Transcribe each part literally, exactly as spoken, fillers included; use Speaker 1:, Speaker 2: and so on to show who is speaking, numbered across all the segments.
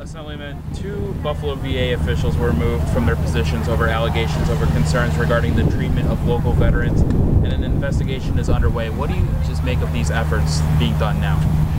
Speaker 1: Assemblyman, two Buffalo V A officials were removed from their positions over allegations over concerns regarding the treatment of local veterans, and an investigation is underway. What do you just make of these efforts being done now?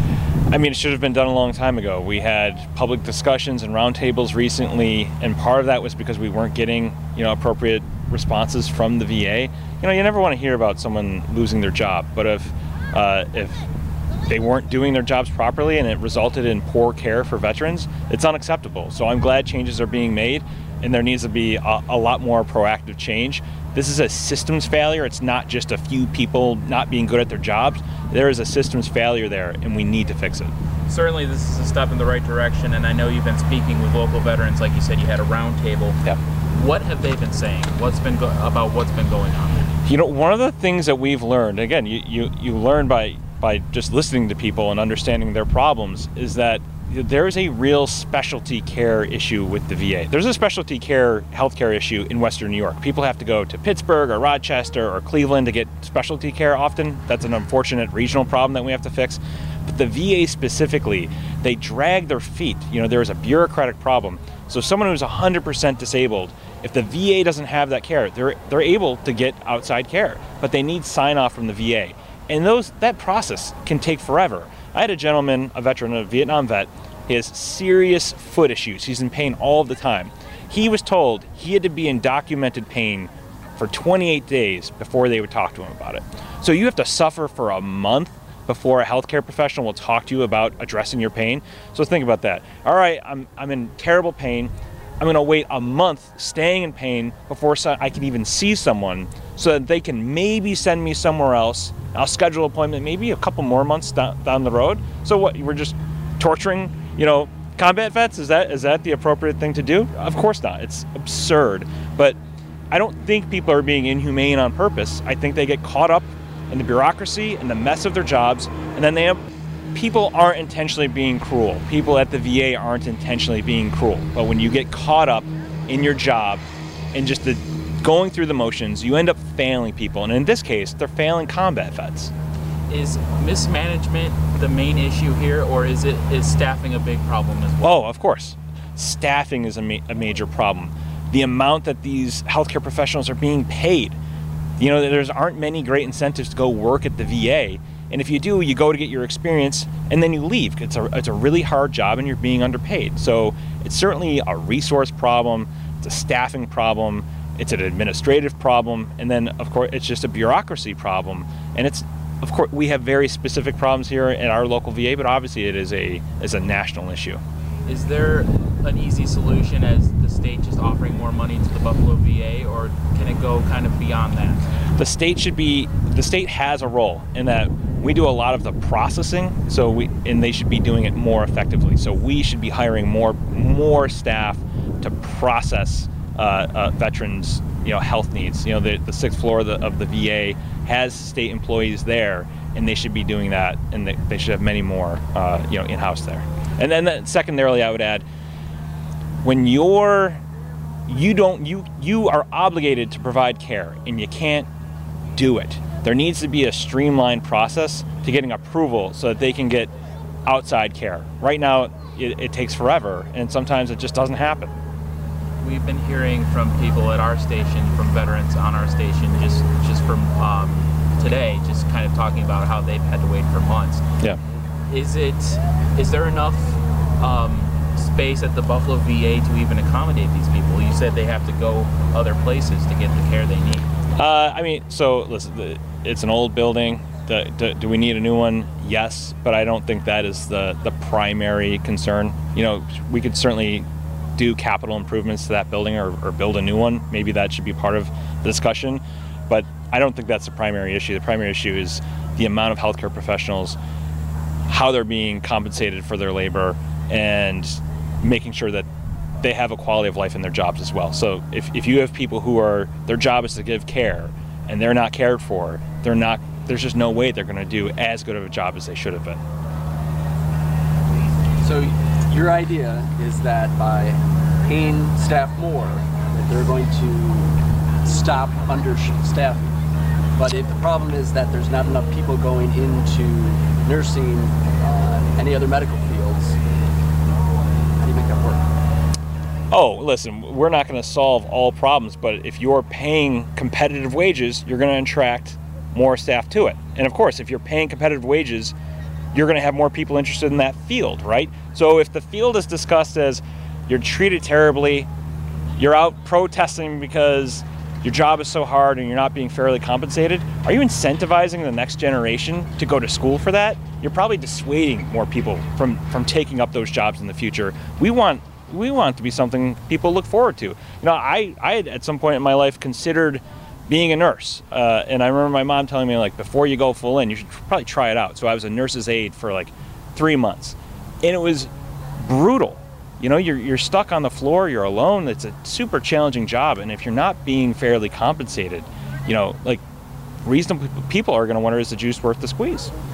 Speaker 2: I mean, it should have been done a long time ago. We had public discussions and roundtables recently, and part of that was because we weren't getting, you know, appropriate responses from the V A. You know, you never want to hear about someone losing their job, but if uh, if they weren't doing their jobs properly and it resulted in poor care for veterans, it's unacceptable. So I'm glad changes are being made, and there needs to be a, a lot more proactive change. This is a systems failure. It's not just a few people not being good at their jobs. There is a systems failure there, and we need to fix it.
Speaker 1: Certainly this is a step in the right direction, and I know you've been speaking with local veterans. Like you said, you had a round table.
Speaker 2: Yeah.
Speaker 1: What have they been saying? What's been go- about what's been going on?
Speaker 2: You know, one of the things that we've learned, again, you, you, you learn by by just listening to people and understanding their problems, is that there's a real specialty care issue with the V A. There's a specialty care healthcare issue in Western New York. People have to go to Pittsburgh or Rochester or Cleveland to get specialty care often. That's an unfortunate regional problem that we have to fix. But the V A specifically, they drag their feet. You know, there's a bureaucratic problem. So someone who's one hundred percent disabled, if the V A doesn't have that care, they're they're able to get outside care, but they need sign off from the V A. And those that process can take forever. I had a gentleman, a veteran, a Vietnam vet. He has serious foot issues. He's in pain all the time. He was told he had to be in documented pain for twenty-eight days before they would talk to him about it. So you have to suffer for a month before a healthcare professional will talk to you about addressing your pain. So think about that. All right, I'm I'm in terrible pain. I'm going to wait a month staying in pain before I can even see someone so that they can maybe send me somewhere else. I'll schedule an appointment maybe a couple more months down, down the road. So what, we're just torturing, you know, combat vets? Is that is that the appropriate thing to do? Of course not. It's absurd. But I don't think people are being inhumane on purpose. I think they get caught up in the bureaucracy and the mess of their jobs, and then they have people aren't intentionally being cruel. People at the V A aren't intentionally being cruel. But when you get caught up in your job and just the going through the motions, you end up failing people. And in this case, they're failing combat vets.
Speaker 1: Is mismanagement the main issue here, or is it is staffing a big problem as well?
Speaker 2: Oh, of course. Staffing is a, ma- a major problem. The amount that these healthcare professionals are being paid. You know, there aren't many great incentives to go work at the V A. And if you do, you go to get your experience and then you leave. It's a, it's a really hard job and you're being underpaid. So it's certainly a resource problem, it's a staffing problem, it's an administrative problem, and then of course it's just a bureaucracy problem. And it's, of course, we have very specific problems here at our local V A, but obviously it is a is a national issue.
Speaker 1: Is there an easy solution as the state just offering more money to the Buffalo V A, or can it go kind of beyond that?
Speaker 2: The state should be, the state has a role in that we do a lot of the processing, so we and they should be doing it more effectively. So we should be hiring more more staff to process uh, uh, veterans, you know, health needs. You know, the, the sixth floor of the, of the V A has state employees there, and they should be doing that, and they, they should have many more, uh, you know, in-house there. And then that, secondarily, I would add, when you're you don't you you are obligated to provide care, and you can't do it. There needs to be a streamlined process to getting approval so that they can get outside care. Right now, it, it takes forever, and sometimes it just doesn't happen.
Speaker 1: We've been hearing from people at our station, from veterans on our station, just just from um, today, just kind of talking about how they've had to wait for months.
Speaker 2: Yeah.
Speaker 1: Is it is there enough um, space at the Buffalo V A to even accommodate these people? You said they have to go other places to get the care they need.
Speaker 2: Uh, I mean, so listen, the, it's an old building. The, do, do we need a new one? Yes, but I don't think that is the, the primary concern. You know, we could certainly do capital improvements to that building or, or build a new one. Maybe that should be part of the discussion, but I don't think that's the primary issue. The primary issue is the amount of healthcare professionals, how they're being compensated for their labor, and making sure that they have a quality of life in their jobs as well. So if, if you have people who are, their job is to give care and they're not cared for, they're not, there's just no way they're going to do as good of a job as they should have been.
Speaker 3: So your idea is that by paying staff more, that they're going to stop understaffing. But if the problem is that there's not enough people going into nursing, uh, any other medical fields, how do you make that
Speaker 2: oh, listen, we're not going to solve all problems, but if you're paying competitive wages, you're going to attract more staff to it. And of course, if you're paying competitive wages, you're going to have more people interested in that field, right? So if the field is discussed as you're treated terribly, you're out protesting because your job is so hard and you're not being fairly compensated, are you incentivizing the next generation to go to school for that? You're probably dissuading more people from, from taking up those jobs in the future. We want we want it to be something people look forward to. You know, I, I had at some point in my life considered being a nurse. Uh, and I remember my mom telling me, like, before you go full in, you should probably try it out. So I was a nurse's aide for like three months. And it was brutal. You know, you're, you're stuck on the floor, you're alone. It's a super challenging job. And if you're not being fairly compensated, you know, like, reasonable people are going to wonder, is the juice worth the squeeze?